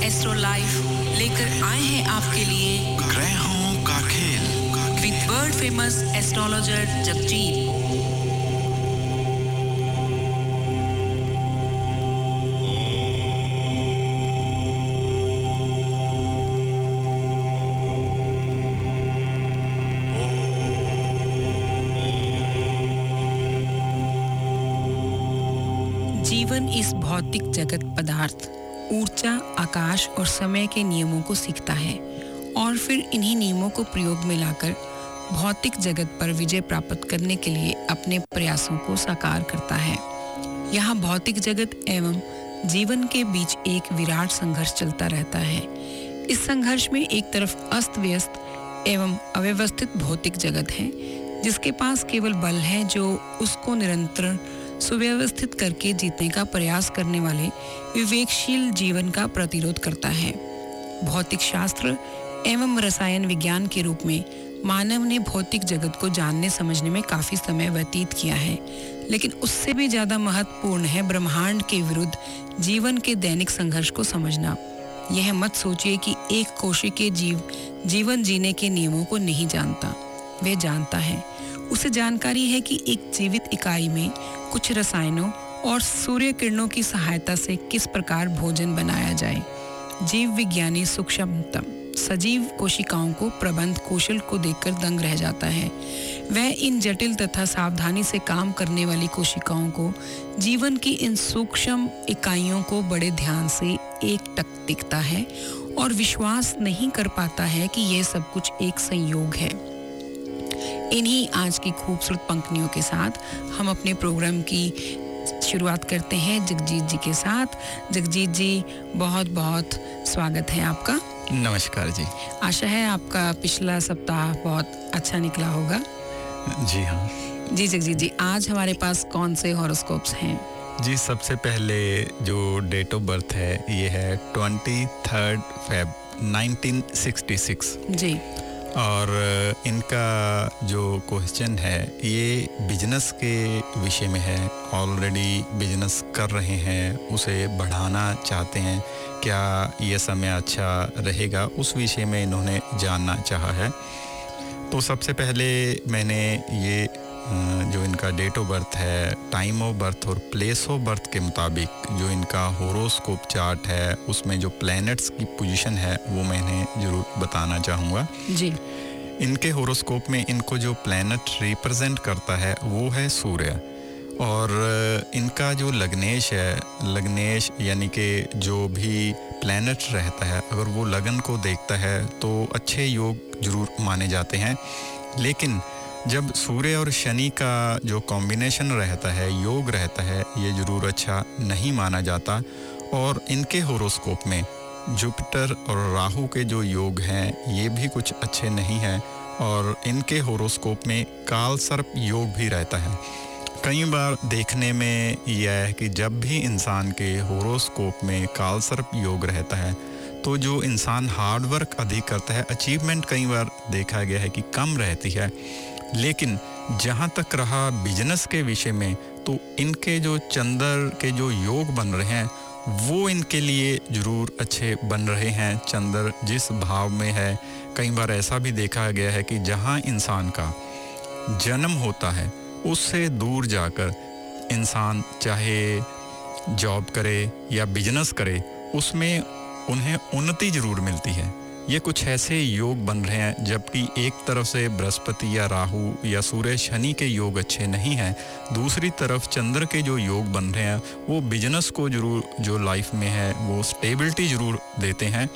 Astro life लेकर आए हैं आपके लिए ग्रहों का खेल with world famous astrologer Jagjit. जीवन इस भौतिक जगत पदार्थ, ऊर्जा, आकाश और समय के नियमों को सीखता है और फिर इन्हीं नियमों को प्रयोग में लाकर भौतिक जगत पर विजय प्राप्त करने के लिए अपने प्रयासों को साकार करता है। यहाँ भौतिक जगत एवं जीवन के बीच एक विराट संघर्ष चलता रहता है। इस संघर्ष में एक तरफ अस्त व्यस्त एवं अव्यवस्थित भौतिक जगत है, जिसके पास केवल बल है जो उसको निरंतर सुव्यवस्थित करके जीतने का प्रयास करने वाले विवेकशील जीवन का प्रतिरोध करता है। भौतिक शास्त्र एवं रसायन विज्ञान के रूप में मानव ने भौतिक जगत को जानने समझने में काफी समय व्यतीत किया है, लेकिन उससे भी ज्यादा महत्वपूर्ण है ब्रह्मांड के विरुद्ध जीवन के दैनिक संघर्ष को समझना। यह मत सोचिए कि एक कोशिकीय जीव जीवन जीने के नियमों को नहीं जानता, वह जानता है। उसे जानकारी है कि एक जीवित इकाई में कुछ रसायनों और सूर्य किरणों की सहायता से किस प्रकार भोजन बनाया जाए। जीव विज्ञानी सूक्ष्मतम सजीव कोशिकाओं को प्रबंध कौशल को देखकर दंग रह जाता है। वह इन जटिल तथा सावधानी से काम करने वाली कोशिकाओं को, जीवन की इन सूक्ष्म इकाइयों को बड़े ध्यान से एकटक देखता है और विश्वास नहीं कर पाता है कि यह सब कुछ एक संयोग है। इन्हीं आज की खूबसूरत पंक्तियों के साथ हम अपने प्रोग्राम की शुरुआत करते हैं जगजीत जी के साथ। जगजीत जी, बहुत बहुत स्वागत है आपका। नमस्कार जी। आशा है आपका पिछला सप्ताह बहुत अच्छा निकला होगा। जी हाँ जी जगजीत जी, आज हमारे पास कौन से हॉरोस्कोप्स हैं? जी, सबसे पहले जो डेट ऑफ बर्थ है ये है 23 फेब 1966 जी। और इनका जो क्वेश्चन है ये बिजनेस के विषय में है। ऑलरेडी बिजनेस कर रहे हैं, उसे बढ़ाना चाहते हैं, क्या ये समय अच्छा रहेगा, उस विषय में इन्होंने जानना चाहा है। तो सबसे पहले मैंने ये जो इनका डेट ऑफ बर्थ है, टाइम ऑफ बर्थ और प्लेस ऑफ बर्थ के मुताबिक जो इनका होरोस्कोप चार्ट है उसमें जो प्लैनेट्स की पोजीशन है वो मैंने ज़रूर बताना चाहूँगा जी। इनके होरोस्कोप में इनको जो प्लैनेट रिप्रेजेंट करता है वो है सूर्य, और इनका जो लग्नेश है, लग्नेश यानी कि जो भी प्लैनेट रहता है अगर वो लगन को देखता है तो अच्छे योग जरूर माने जाते हैं। लेकिन जब सूर्य और शनि का जो कॉम्बिनेशन रहता है, योग रहता है, ये जरूर अच्छा नहीं माना जाता। और इनके होरोस्कोप में जुपिटर और राहु के जो योग हैं ये भी कुछ अच्छे नहीं हैं, और इनके होरोस्कोप में काल सर्प योग भी रहता है। कई बार देखने में यह है कि जब भी इंसान के होरोस्कोप में काल सर्प योग रहता है तो जो इंसान हार्ड वर्क अधिक करता है, अचीवमेंट कई बार देखा गया है कि कम रहती है। लेकिन जहाँ तक रहा बिजनेस के विषय में, तो इनके जो चंद्र के जो योग बन रहे हैं वो इनके लिए ज़रूर अच्छे बन रहे हैं। चंद्र जिस भाव में है, कई बार ऐसा भी देखा गया है कि जहाँ इंसान का जन्म होता है उससे दूर जाकर इंसान चाहे जॉब करे या बिजनेस करे, उसमें उन्हें उन्नति ज़रूर मिलती है। ये कुछ ऐसे योग बन रहे हैं, जबकि एक तरफ से बृहस्पति या राहु या सूर्य शनि के योग अच्छे नहीं हैं, दूसरी तरफ चंद्र के जो योग बन रहे हैं वो बिजनेस को जरूर, जो लाइफ में है वो स्टेबिलिटी जरूर देते हैं।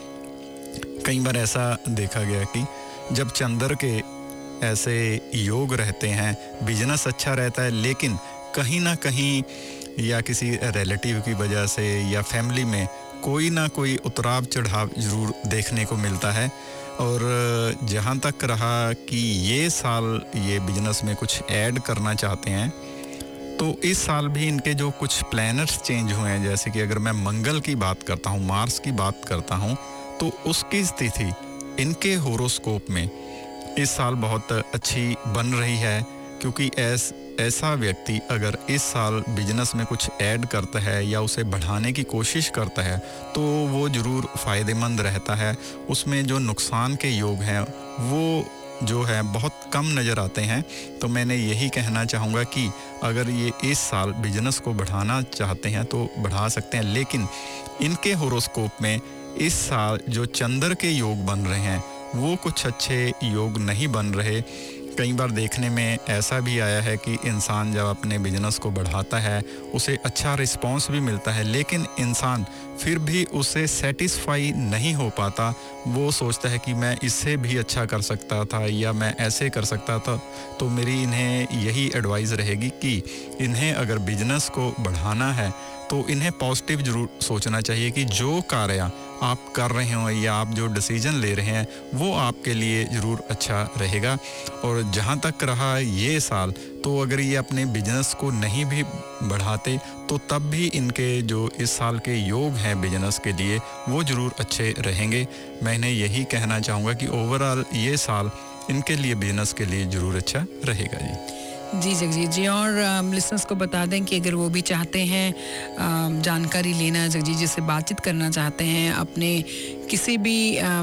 कई बार ऐसा देखा गया कि जब चंद्र के ऐसे योग रहते हैं, बिजनेस अच्छा रहता है, लेकिन कहीं ना कहीं या किसी रिलेटिव की वजह से या फैमिली में कोई ना कोई उतराव चढ़ाव ज़रूर देखने को मिलता है। और जहाँ तक रहा कि ये साल ये बिजनेस में कुछ ऐड करना चाहते हैं, तो इस साल भी इनके जो कुछ प्लैनेट्स चेंज हुए हैं, जैसे कि अगर मैं मंगल की बात करता हूँ, मार्स की बात करता हूँ, तो उसकी स्थिति इनके होरोस्कोप में इस साल बहुत अच्छी बन रही है, क्योंकि ऐसा व्यक्ति अगर इस साल बिजनेस में कुछ ऐड करता है या उसे बढ़ाने की कोशिश करता है तो वो ज़रूर फ़ायदेमंद रहता है। उसमें जो नुकसान के योग हैं वो जो है बहुत कम नज़र आते हैं। तो मैंने यही कहना चाहूँगा कि अगर ये इस साल बिजनेस को बढ़ाना चाहते हैं तो बढ़ा सकते हैं, लेकिन इनके होरोस्कोप में इस साल जो चंद्र के योग बन रहे हैं वो कुछ अच्छे योग नहीं बन रहे। कई बार देखने में ऐसा भी आया है कि इंसान जब अपने बिजनेस को बढ़ाता है उसे अच्छा रिस्पांस भी मिलता है, लेकिन इंसान फिर भी उससे सेटिस्फाई नहीं हो पाता। वो सोचता है कि मैं इससे भी अच्छा कर सकता था या मैं ऐसे कर सकता था। तो मेरी इन्हें यही एडवाइस रहेगी कि इन्हें अगर बिजनेस को बढ़ाना है तो इन्हें पॉजिटिव ज़रूर सोचना चाहिए कि जो कार्य आप कर रहे हो या आप जो डिसीजन ले रहे हैं वो आपके लिए ज़रूर अच्छा रहेगा। और जहाँ तक रहा ये साल, तो अगर ये अपने बिजनेस को नहीं भी बढ़ाते तो तब भी इनके जो इस साल के योग हैं बिजनेस के लिए वो ज़रूर अच्छे रहेंगे। मैं इन्हें यही कहना चाहूँगा कि ओवरऑल ये साल इनके लिए बिजनेस के लिए ज़रूर अच्छा रहेगा जी जगजीत जी। और लिसनर्स को बता दें कि अगर वो भी चाहते हैं जानकारी लेना, जगजीत जी से बातचीत करना चाहते हैं, अपने किसी भी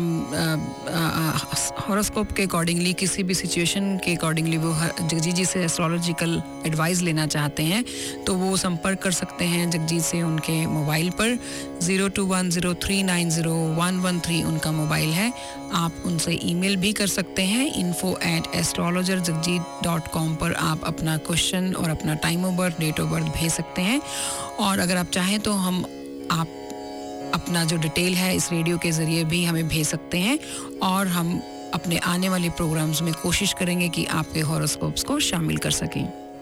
हॉरोस्कोप के अकॉर्डिंगली, किसी भी सिचुएशन के अकॉर्डिंगली वो जगजीत जी से एस्ट्रोलॉजिकल एडवाइस लेना चाहते हैं तो वो संपर्क कर सकते हैं जगजीत से उनके मोबाइल पर। 0210390113 उनका मोबाइल है। आप उनसे ईमेल भी कर सकते हैं info@astrologerjagjit.com पर आप अपना क्वेश्चन और अपना time of birth, date of birth भेज सकते हैं। और अगर आप चाहें तो आप अपना जो डिटेल है इस रेडियो के ज़रिए भी हमें भेज सकते हैं और हम अपने आने वाले प्रोग्राम्स में कोशिश करेंगे कि आपके हॉरोस्कोप्स को शामिल कर सकें।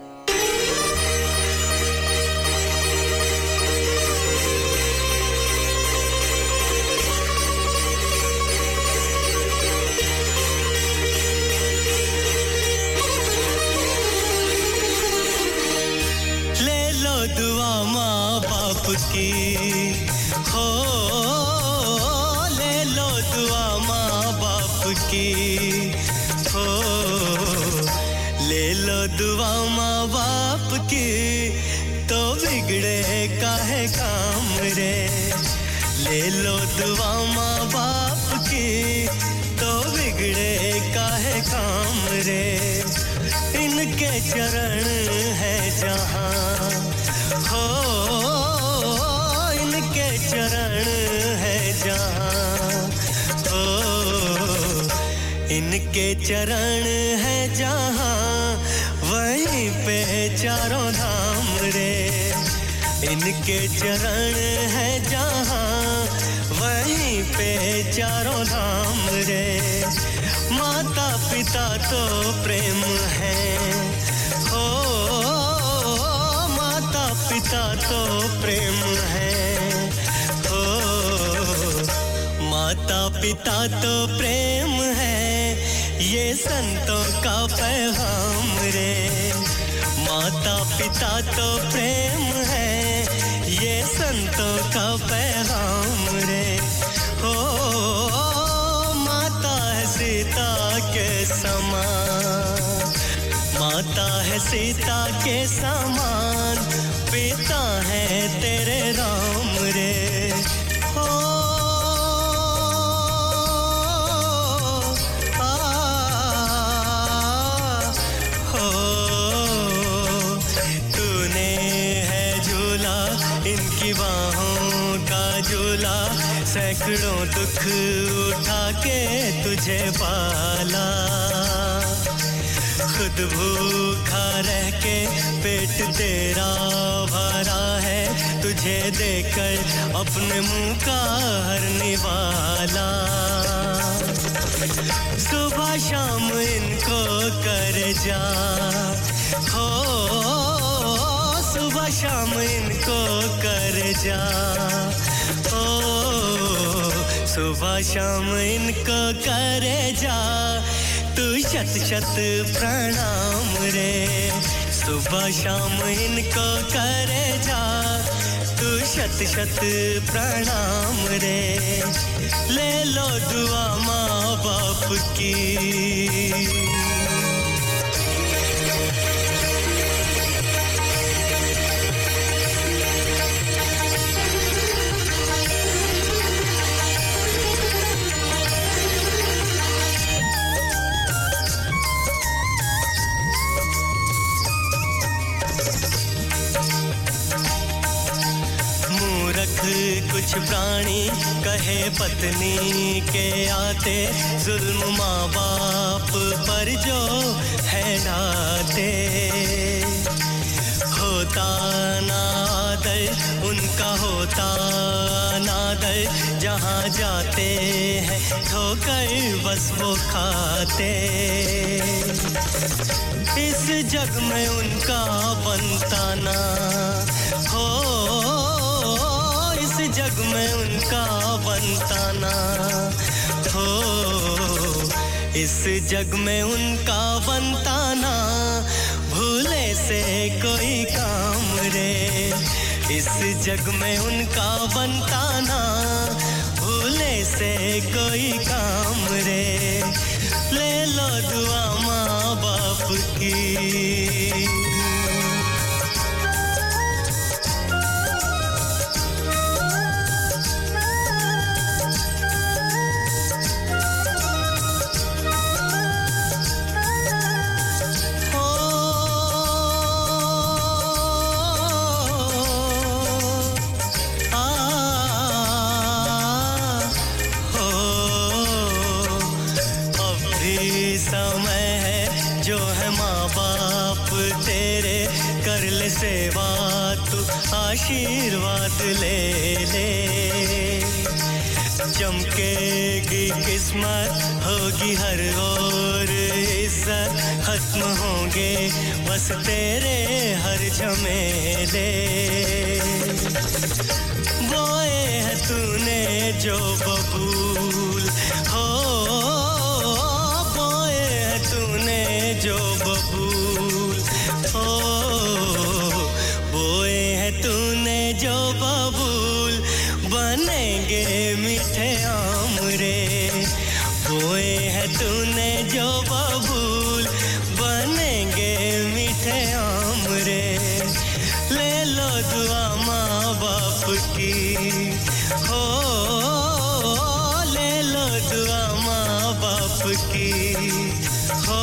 दुआ माँ बाप की हो, ले लो दुआ माँ बाप की हो, ले लो दुआ माँ बाप की तो बिगड़े काहे काम रे। ले लो दुआ माँ बाप की तो बिगड़े काहे काम रे। इनके चरण है जहाँ हो, इनके चरण है जहाँ हो, इनके चरण है जहाँ वहीं पे चारों धाम रे। इनके चरण है जहाँ वहीं पे चारों धाम रे। माता पिता तो प्रेम है हो, माता पिता तो प्रेम है हो, माता पिता तो प्रेम है ये संतों का पैगाम रे। माता पिता तो प्रेम है ये संतों का पैगाम रे हो। माता है सीता के समान, माता है सीता के समान, पिता है तेरे राम रे हो। तूने है झूला इनकी बाहों का झूला, सैकड़ों दुख उठा के तुझे पाला। खुद भूखा रह के पेट तेरा भरा है, तुझे देकर अपने मुंह का हरने वाला। सुबह शाम इनको कर जा हो, सुबह शाम इनको कर जा हो, सुबह शाम इनको करे जा तू शत शत प्रणाम रे। सुबह शाम इनको करे जा तू शत शत प्रणाम रे। ले लो दुआ माँ बाप की। कुछ प्राणी कहे पत्नी के आते जुल्म माँ बाप पर जो है ढाते होता नादर उनका होता नादर जहाँ जाते हैं ठोकर बस वो खाते इस जग में उनका बनता ना हो इस जग में उनका बनता ना हो इस जग में उनका बनता ना भूले से कोई काम रे इस जग में उनका बनता ना भूले से कोई काम रे ले लो दुआ माँ बाप की सेवा तू आशीर्वाद ले ले चमकेगी किस्मत होगी हर ओर इज्जत खत्म होंगे बस तेरे हर झमेले बोए है तूने जो बबूल हो बोए है तूने जो बबूल हो बोए है तूने जो बबूल बनेंगे मीठे आम रे बोए है तूने जो बबूल बनेंगे मीठे आम रे ले लो दुआ माँ बाप की हो ले लो दुआ माँ बाप की हो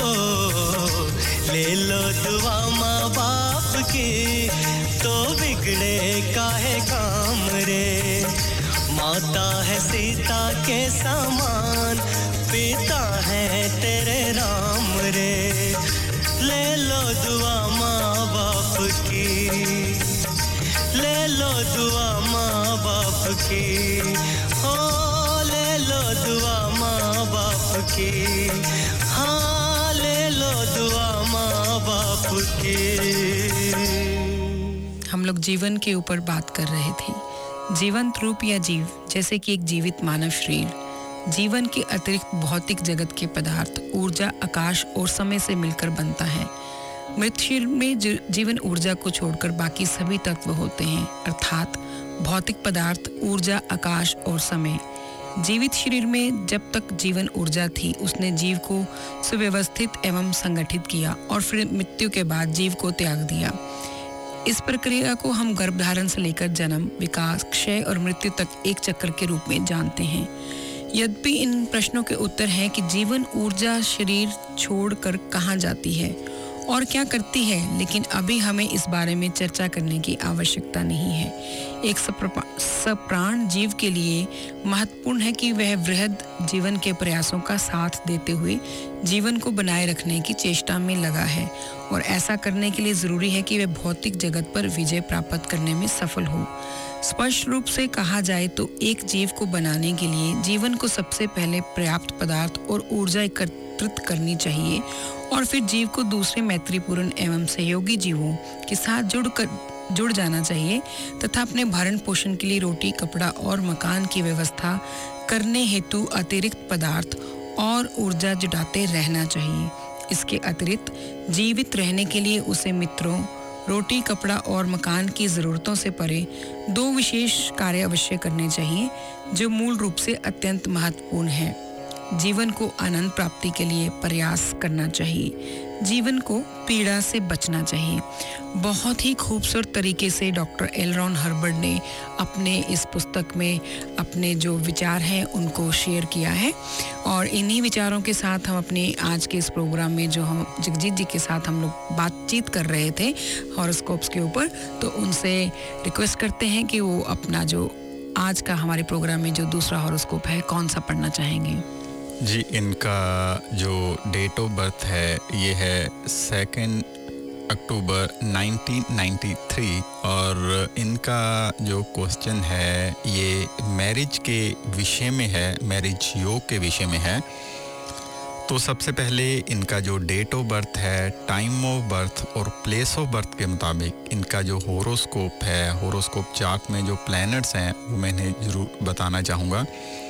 ले लो दुआ माँ बाप की तो बिगड़े काहे काम रे माता है सीता के समान पिता है तेरे राम रे ले लो दुआ माँ बाप की ले लो दुआ माँ बाप की हो ले लो दुआ माँ बाप की हाँ ले लो दुआ माँ बाप की हम लोग जीवन के ऊपर बात कर रहे थे जीवंत रूप या जीव जैसे कि एक जीवित मानव शरीर जीवन के अतिरिक्त भौतिक जगत के पदार्थ ऊर्जा आकाश और समय से मिलकर बनता है मृत शरीर में जीवन ऊर्जा को छोड़कर बाकी सभी तत्व होते हैं अर्थात भौतिक पदार्थ ऊर्जा आकाश और समय जीवित शरीर में जब तक जीवन ऊर्जा थी उसने जीव को सुव्यवस्थित एवं संगठित किया और फिर मृत्यु के बाद जीव को त्याग दिया इस प्रक्रिया को हम गर्भधारण से लेकर जन्म विकास क्षय और मृत्यु तक एक चक्र के रूप में जानते हैं यद्यपि इन प्रश्नों के उत्तर हैं कि जीवन ऊर्जा शरीर छोड़कर कहाँ जाती है और क्या करती है लेकिन अभी हमें इस बारे में चर्चा करने की आवश्यकता नहीं है एक सप्राण जीव के लिए महत्वपूर्ण है कि वह वृहद जीवन के प्रयासों का साथ देते हुए जीवन को बनाए रखने की चेष्टा में लगा है और ऐसा करने के लिए जरूरी है कि वह भौतिक जगत पर विजय प्राप्त करने में सफल हो स्पष्ट रूप से कहा जाए तो एक जीव को बनाने के लिए जीवन को सबसे पहले पर्याप्त पदार्थ और ऊर्जा एकत्रित करनी चाहिए और फिर जीव को दूसरे मैत्रीपूर्ण एवं सहयोगी जीवों के साथ जुड़ जाना चाहिए तथा अपने भरण पोषण के लिए रोटी कपड़ा और मकान की व्यवस्था करने हेतु अतिरिक्त पदार्थ और ऊर्जा जुटाते रहना चाहिए इसके अतिरिक्त जीवित रहने के लिए उसे मित्रों रोटी कपड़ा और मकान की ज़रूरतों से परे दो विशेष कार्य अवश्य करने चाहिए जो मूल रूप से अत्यंत महत्वपूर्ण है जीवन को आनंद प्राप्ति के लिए प्रयास करना चाहिए जीवन को पीड़ा से बचना चाहिए। बहुत ही खूबसूरत तरीके से डॉक्टर एल रॉन हर्बर्ट ने अपने इस पुस्तक में अपने जो विचार हैं उनको शेयर किया है, और इन्हीं विचारों के साथ हम अपने आज के इस प्रोग्राम में जो हम जगजीत जी के साथ हम लोग बातचीत कर रहे थे हॉरोस्कोप्स के ऊपर, तो उनसे रिक्वेस्ट करते हैं कि वो अपना जो आज का हमारे प्रोग्राम में जो दूसरा हॉरोस्कोप है कौन सा पढ़ना चाहेंगे। जी, इनका जो डेट ऑफ बर्थ है ये है 2 अक्टूबर 1993, और इनका जो क्वेश्चन है ये मैरिज के विषय में है, मैरिज योग के विषय में है। तो सबसे पहले इनका जो डेट ऑफ बर्थ है, टाइम ऑफ बर्थ और प्लेस ऑफ बर्थ के मुताबिक इनका जो होरोस्कोप है, होरोस्कोप चार्ट में जो प्लैनेट्स हैं वो मैंने ज़रूर बताना चाहूँगा।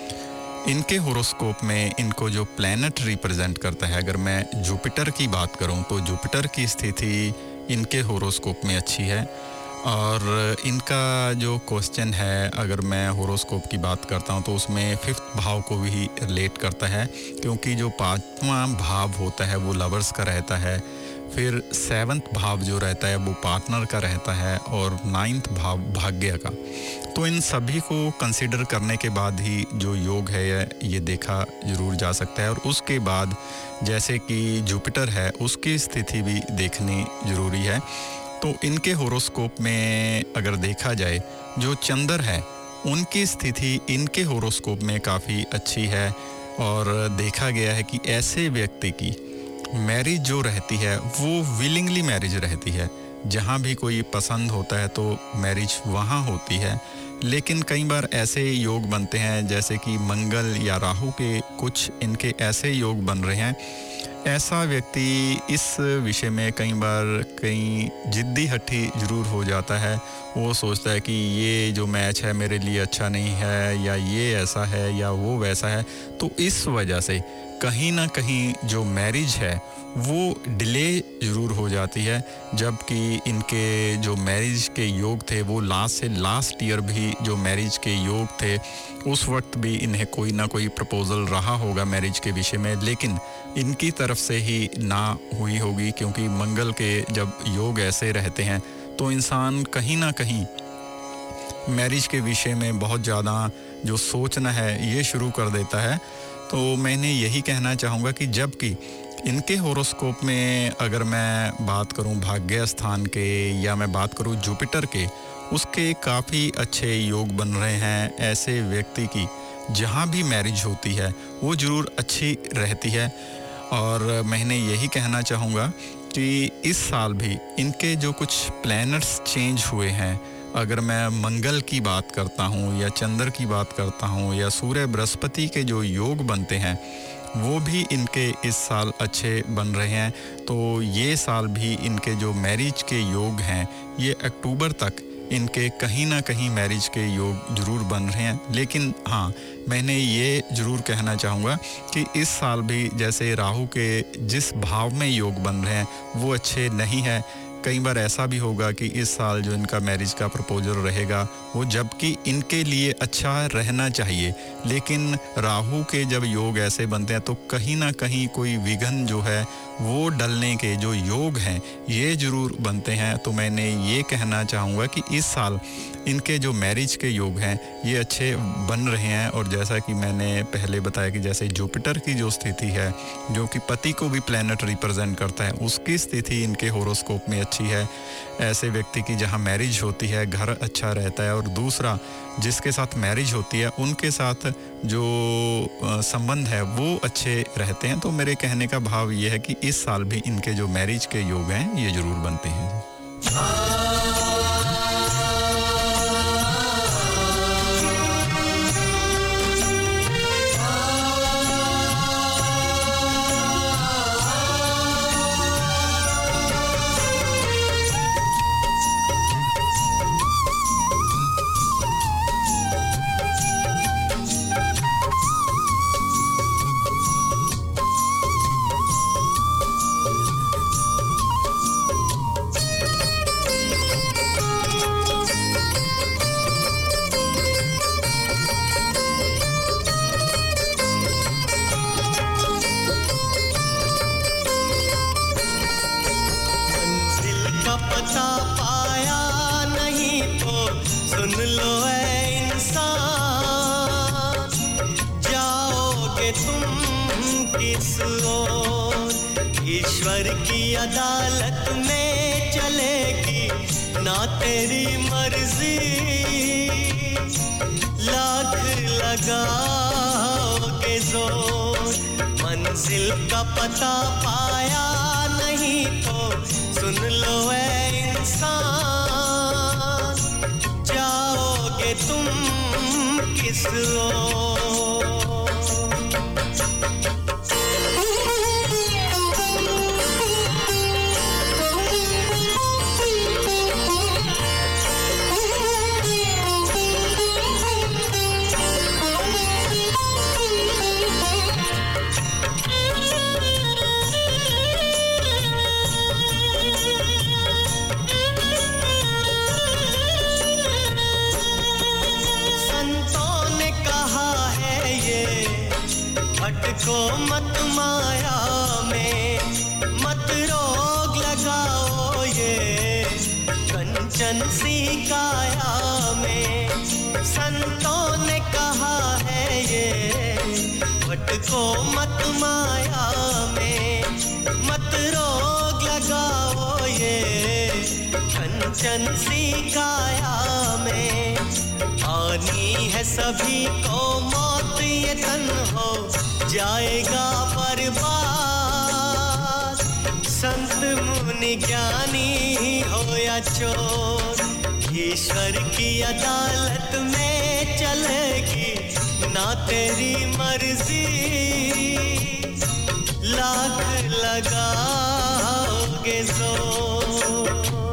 इनके होरोस्कोप में इनको जो प्लैनेट रिप्रेजेंट करता है, अगर मैं जुपिटर की बात करूं तो जुपिटर की स्थिति इनके होरोस्कोप में अच्छी है। और इनका जो क्वेश्चन है, अगर मैं होरोस्कोप की बात करता हूं तो उसमें 5th भाव को भी रिलेट करता है, क्योंकि जो 5वां भाव होता है वो लवर्स का रहता है, फिर 7th भाव जो रहता है वो पार्टनर का रहता है, और 9th भाव भाग्य का। तो इन सभी को कंसीडर करने के बाद ही जो योग है ये देखा जरूर जा सकता है। और उसके बाद जैसे कि जुपिटर है उसकी स्थिति भी देखनी ज़रूरी है। तो इनके होरोस्कोप में अगर देखा जाए, जो चंद्र है उनकी स्थिति इनके होरोस्कोप में काफ़ी अच्छी है, और देखा गया है कि ऐसे व्यक्ति की मैरिज जो रहती है वो विलिंगली मैरिज रहती है। जहाँ भी कोई पसंद होता है तो मैरिज वहाँ होती है। लेकिन कई बार ऐसे योग बनते हैं जैसे कि मंगल या राहु के कुछ इनके ऐसे योग बन रहे हैं, ऐसा व्यक्ति इस विषय में कई बार कहीं जिद्दी हट्टी ज़रूर हो जाता है। वो सोचता है कि ये जो मैच है मेरे लिए अच्छा नहीं है, या ये ऐसा है या वो वैसा है। तो इस वजह से कहीं ना कहीं जो मैरिज है वो डिले ज़रूर हो जाती है, जबकि इनके जो मैरिज के योग थे वो लास्ट से लास्ट ईयर भी जो मैरिज के योग थे उस वक्त भी इन्हें कोई ना कोई प्रपोज़ल रहा होगा मैरिज के विषय में, लेकिन इनकी तरफ से ही ना हुई होगी। क्योंकि मंगल के जब योग ऐसे रहते हैं तो इंसान कहीं ना कहीं मैरिज के विषय में बहुत ज़्यादा जो सोचना है ये शुरू कर देता है। तो मैंने यही कहना चाहूँगा कि जबकि इनके होरोस्कोप में अगर मैं बात करूं भाग्य स्थान के, या मैं बात करूं जुपिटर के, उसके काफ़ी अच्छे योग बन रहे हैं। ऐसे व्यक्ति की जहां भी मैरिज होती है वो ज़रूर अच्छी रहती है। और मैंने यही कहना चाहूँगा कि इस साल भी इनके जो कुछ प्लैनेट्स चेंज हुए हैं, अगर मैं मंगल की बात करता हूँ या चंद्र की बात करता हूँ या सूर्य बृहस्पति के जो योग बनते हैं वो भी इनके इस साल अच्छे बन रहे हैं। तो ये साल भी इनके जो मैरिज के योग हैं ये अक्टूबर तक इनके कहीं ना कहीं मैरिज के योग ज़रूर बन रहे हैं। लेकिन हाँ, मैंने ये ज़रूर कहना चाहूँगा कि इस साल भी जैसे राहु के जिस भाव में योग बन रहे हैं वो अच्छे नहीं है। कई बार ऐसा भी होगा कि इस साल जो इनका मैरिज का प्रपोजल रहेगा वो जबकि इनके लिए अच्छा रहना चाहिए, लेकिन राहु के जब योग ऐसे बनते हैं तो कहीं ना कहीं कोई विघ्न जो है वो डलने के जो योग हैं ये ज़रूर बनते हैं। तो मैंने ये कहना चाहूँगा कि इस साल इनके जो मैरिज के योग हैं ये अच्छे बन रहे हैं। और जैसा कि मैंने पहले बताया कि जैसे जुपिटर की जो स्थिति है जो कि पति को भी प्लैनेट रिप्रेजेंट करता है, उसकी स्थिति इनके होरोस्कोप में अच्छी है। ऐसे व्यक्ति की जहाँ मैरिज होती है घर अच्छा रहता है, और दूसरा जिसके साथ मैरिज होती है उनके साथ जो संबंध है वो अच्छे रहते हैं। तो मेरे कहने का भाव ये है कि इस साल भी इनके जो मैरिज के योग हैं ये ज़रूर बनते हैं। पता पाया नहीं तो सुन लो ऐ इंसान जाओगे तुम किस ओर ईश्वर की अदालत में चलेगी ना तेरी मर्जी लाख लगाओगे जोर मंजिल का पता पाया नहीं तो सुन लो ऐ इंसान जाओगे तुम किस ओर को मत माया में मत रोग लगाओ ये कंचन सी काया में संतों ने कहा है ये वट को मत माया में मत रोग लगाओ ये कंचन सी काया में आनी है सभी को मौत ये तन हो जाएगा बर्बाद संत मुनि ज्ञानी हो या चोर ईश्वर की अदालत में चलेगी ना तेरी मर्जी लाख लगाओगे जोर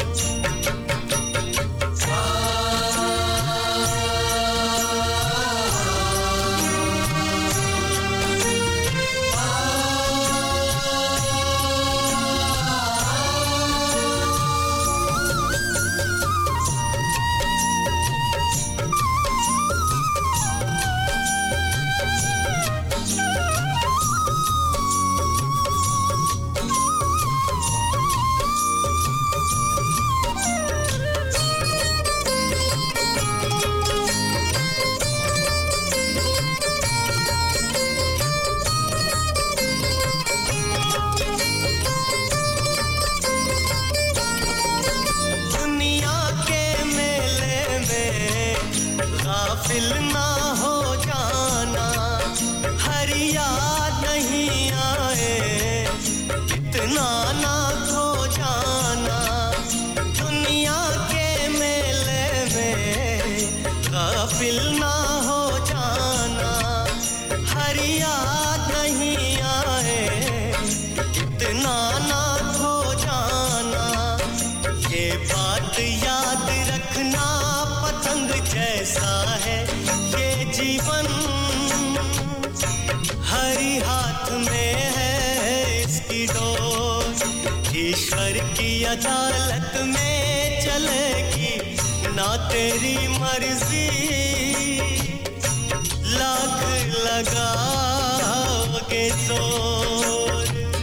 अदालत में चलेगी ना तेरी मर्जी लाख लगाओगे जोर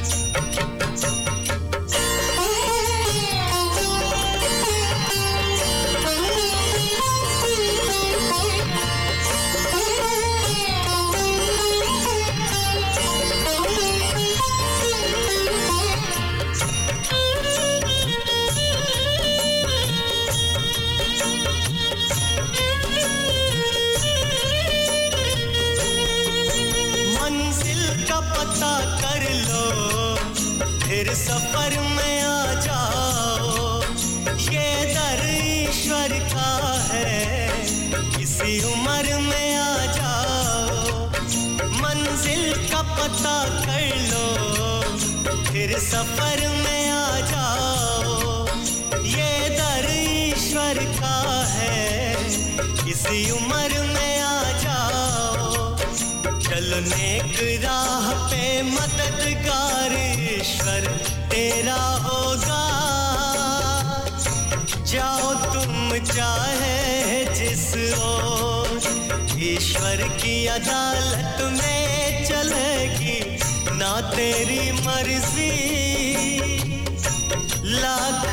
सफर में आ जाओ ये दर ईश्वर का है किसी उम्र में आ जाओ मंजिल का पता कर लो फिर सफर में आ जाओ ये दर ईश्वर का है किसी उम्र में आ जाओ चलो नेक राह पे मददगार ईश्वर तेरा होगा जाओ तुम चाहे जिस ओर ईश्वर की अदालत में चलेगी ना तेरी मर्जी लाख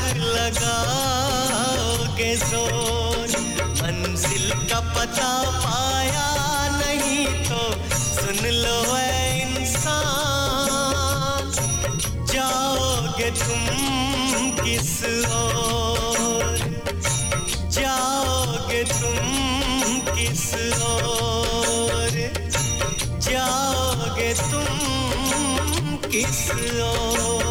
लगाओगे जोर, मंजिल का पता पाया नहीं तो सुन लो ऐ इंसान, जाओगे तुम किस ओर, जाओगे तुम किस ओर, जाओगे तुम किस ओर।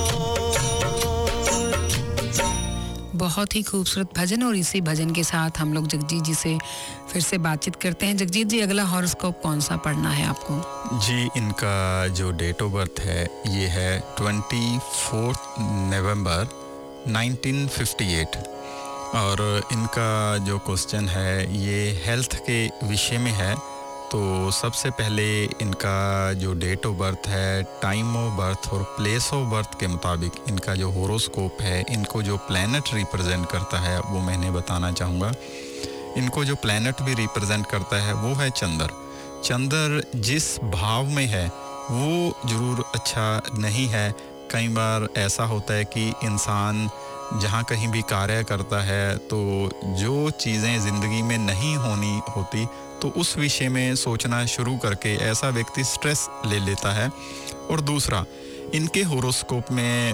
बहुत ही खूबसूरत भजन, और इसी भजन के साथ हम लोग जगजीत जी से फिर से बातचीत करते हैं। जगजीत जी, अगला हॉरोस्कोप कौन सा पढ़ना है आपको? जी, इनका जो डेट ऑफ बर्थ है ये है 24 नवंबर 1958, और इनका जो क्वेश्चन है ये हेल्थ के विषय में है। तो सबसे पहले इनका जो डेट ऑफ बर्थ है, टाइम ऑफ बर्थ और प्लेस ऑफ बर्थ के मुताबिक इनका जो हॉरोस्कोप है, इनको जो प्लैनेट रिप्रेजेंट करता है वो मैंने बताना चाहूँगा। इनको जो प्लैनेट भी रिप्रेजेंट करता है वो है चंद्र। चंद्र जिस भाव में है वो ज़रूर अच्छा नहीं है। कई बार ऐसा होता है कि इंसान जहाँ कहीं भी कार्य करता है तो जो चीज़ें ज़िंदगी में नहीं होनी होती तो उस विषय में सोचना शुरू करके ऐसा व्यक्ति स्ट्रेस ले लेता है। और दूसरा, इनके हॉरोस्कोप में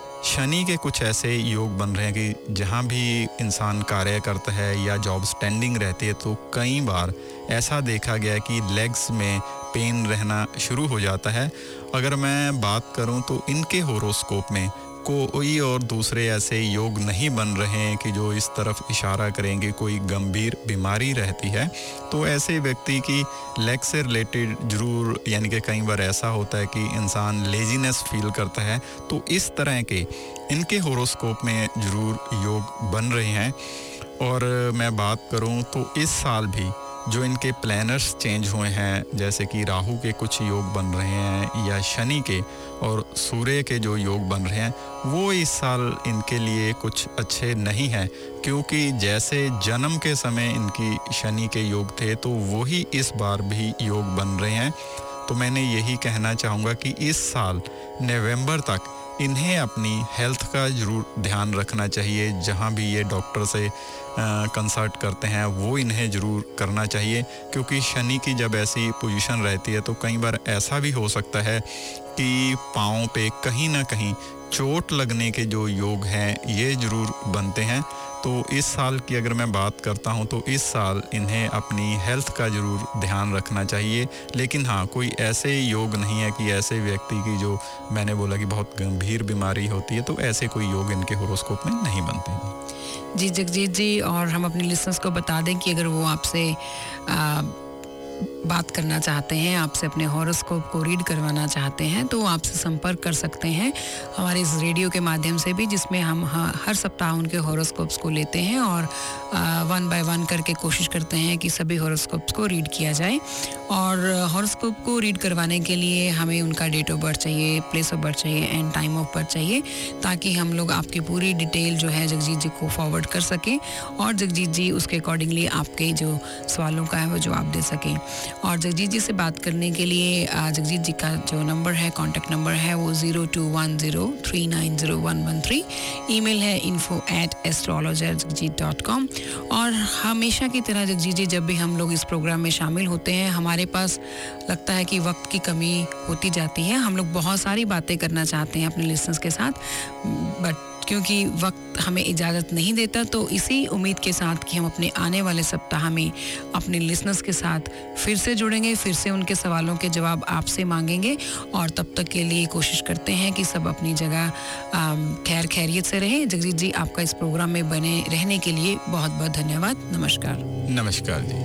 शनि के कुछ ऐसे योग बन रहे हैं कि जहाँ भी इंसान कार्य करता है या जॉब स्टैंडिंग रहती है तो कई बार ऐसा देखा गया है कि लेग्स में पेन रहना शुरू हो जाता है। अगर मैं बात करूँ तो इनके हॉरोस्कोप में कोई और दूसरे ऐसे योग नहीं बन रहे हैं कि जो इस तरफ इशारा करेंगे कोई गंभीर बीमारी रहती है। तो ऐसे व्यक्ति की लेग से रिलेटेड ज़रूर, यानी कि कई बार ऐसा होता है कि इंसान लेजीनेस फील करता है, तो इस तरह के इनके हॉरोस्कोप में ज़रूर योग बन रहे हैं। और मैं बात करूं तो इस साल भी जो इनके प्लैनर्स चेंज हुए हैं, जैसे कि राहु के कुछ योग बन रहे हैं या शनि के और सूर्य के जो योग बन रहे हैं, वो इस साल इनके लिए कुछ अच्छे नहीं हैं, क्योंकि जैसे जन्म के समय इनकी शनि के योग थे तो वही इस बार भी योग बन रहे हैं। तो मैंने यही कहना चाहूँगा कि इस साल नवंबर तक इन्हें अपनी हेल्थ का ज़रूर ध्यान रखना चाहिए। जहाँ भी ये डॉक्टर से कंसल्ट करते हैं वो इन्हें ज़रूर करना चाहिए, क्योंकि शनि की जब ऐसी पोजीशन रहती है तो कई बार ऐसा भी हो सकता है कि पाँव पे कहीं ना कहीं चोट लगने के जो योग हैं ये ज़रूर बनते हैं। तो इस साल की अगर मैं बात करता हूं तो इस साल इन्हें अपनी हेल्थ का ज़रूर ध्यान रखना चाहिए। लेकिन हाँ, कोई ऐसे योग नहीं है कि ऐसे व्यक्ति की जो मैंने बोला कि बहुत गंभीर बीमारी होती है, तो ऐसे कोई योग इनके हॉरोस्कोप में नहीं बनते हैं। जी जगजीत जी, और हम अपने लिसनर्स को बता दें कि अगर वो आपसे बात करना चाहते हैं, आपसे अपने हॉरोस्कोप को रीड करवाना चाहते हैं, तो आपसे संपर्क कर सकते हैं हमारे इस रेडियो के माध्यम से भी, जिसमें हम हर सप्ताह उनके हॉरोस्कोप्स को लेते हैं और 1 बाय 1 करके कोशिश करते हैं कि सभी हॉरोस्कोप्स को रीड किया जाए। और हॉरोस्कोप को रीड करवाने के लिए हमें उनका डेट ऑफ बर्थ चाहिए, प्लेस ऑफ बर्थ चाहिए एंड टाइम ऑफ बर्थ चाहिए, ताकि हम लोग आपकी पूरी डिटेल जो है जगजीत जी को फॉरवर्ड कर सकें और जगजीत जी उसके अकॉर्डिंगली आपके जो सवालों का है वो जवाब दे सकें। और जगजीत जी से बात करने के लिए जगजीत जी का जो नंबर है, कॉन्टैक्ट नंबर है, वो 0210390113। ईमेल है info@astrologerjagjit.com। और हमेशा की तरह जगजीत जी, जब भी हम लोग इस प्रोग्राम में शामिल होते हैं, हमारे पास लगता है कि वक्त की कमी होती जाती है। हम लोग बहुत सारी बातें करना चाहते हैं अपने लिसनर्स के साथ, बट क्योंकि वक्त हमें इजाज़त नहीं देता, तो इसी उम्मीद के साथ कि हम अपने आने वाले सप्ताह में अपने लिसनर्स के साथ फिर से जुड़ेंगे, फिर से उनके सवालों के जवाब आपसे मांगेंगे। और तब तक के लिए कोशिश करते हैं कि सब अपनी जगह खैर खैरियत से रहें। जगजीत जी, आपका इस प्रोग्राम में बने रहने के लिए बहुत बहुत धन्यवाद। नमस्कार। नमस्कार जी।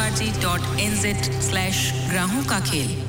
org.nz/ग्राहों का खेल।